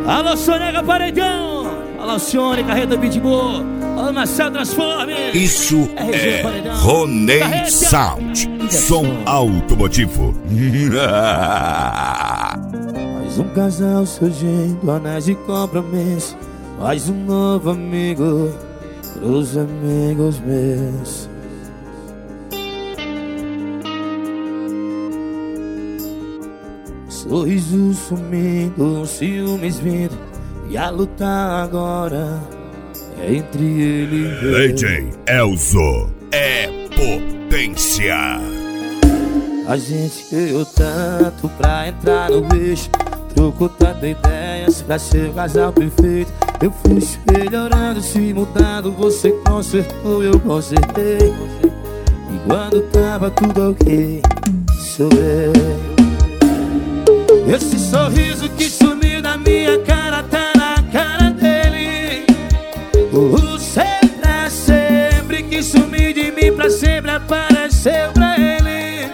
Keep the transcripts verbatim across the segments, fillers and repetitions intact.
Alô, Sonega Paredão. Alô, Cione, Carreta Pitbull. Alô, Marcelo Transforme. Isso é Ronei Sound, som automotivo. Mais um casal surgindo, anéis de compromisso. Mais um novo amigo pros amigos meus. Sorriso sumindo, ciúmes vindo, e a luta agora é entre ele e eu. D J Elzo é potência. A gente ganhou tanto pra entrar no bicho, trocou tantas ideias pra ser o casal perfeito. Eu fui se melhorando, se mudando, você consertou, eu consertei. E quando tava tudo ok, sou eu. Esse sorriso que sumiu da minha cara tá na cara dele. O ser pra sempre que sumiu de mim pra sempre apareceu pra ele.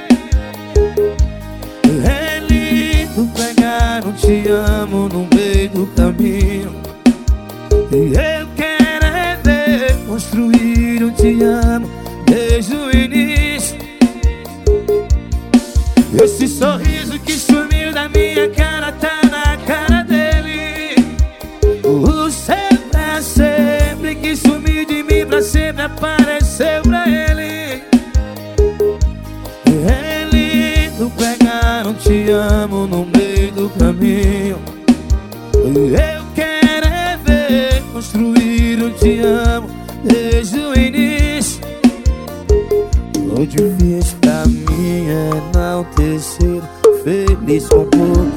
É lindo pegar um te amo no meio do caminho. E eu quero é ver construir um te amo desde o início. Esse sorriso que sumiu da minha cara tá na cara dele. O ser pra sempre que sumiu de mim pra sempre apareceu pra ele. É lindo pegar um te amo no meio do caminho. Eu quero é ver construir um te amo desde o início. O difícil pra mim é não ter sido feliz com pouco.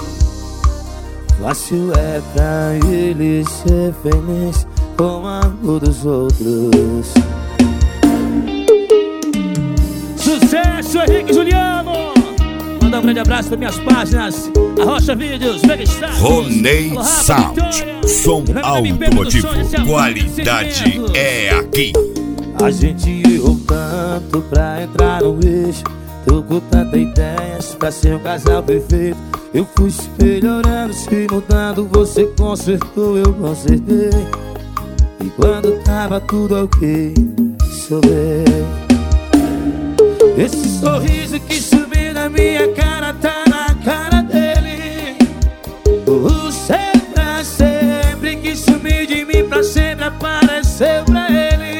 Fácil é pra ele ser feliz com o amor dos outros. Sucesso, Henrique Juliano. Mandar um grande abraço para minhas páginas Arrocha Vídeos, Megastar, Ronei Sound, som automotivo. Qualidade é aqui. A gente errou tanto pra entrar no eixo, trocou tantas ideias pra ser um casal perfeito. Eu fui se melhorando, se mudando, você consertou, eu consertei. E quando tava tudo ok, sou eu. Esse sorriso que subiu na minha cara tá na cara dele. O ser pra sempre que sumiu de mim pra sempre apareceu pra ele.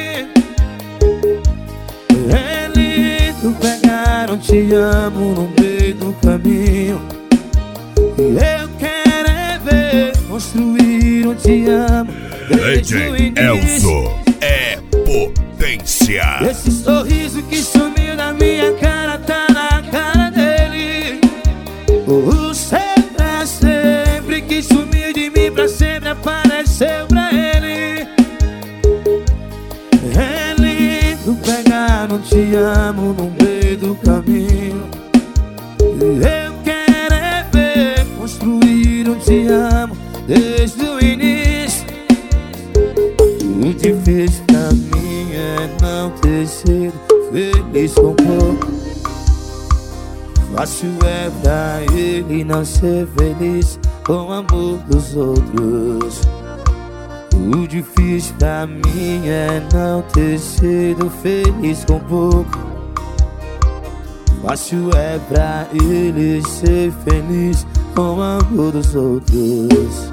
É lindo pegar um te amo no meio do caminho. E eu quero é ver construir um te amo desde o D J início. Elzo é potência. Esse sorriso que sumiu da minha cara tá na cara dele. O ser pra sempre que sumiu de mim pra sempre apareceu pra ele. É lindo pegar um te amo no meio do caminho. Eu quero é ver construir um te amo desde o início. O difícil pra mim é não ter sido feliz com pouco. Fácil é pra ele não ser feliz com o amor dos outros. O difícil pra mim é não ter sido feliz com pouco. Fácil é pra ele ser feliz com o amor dos outros.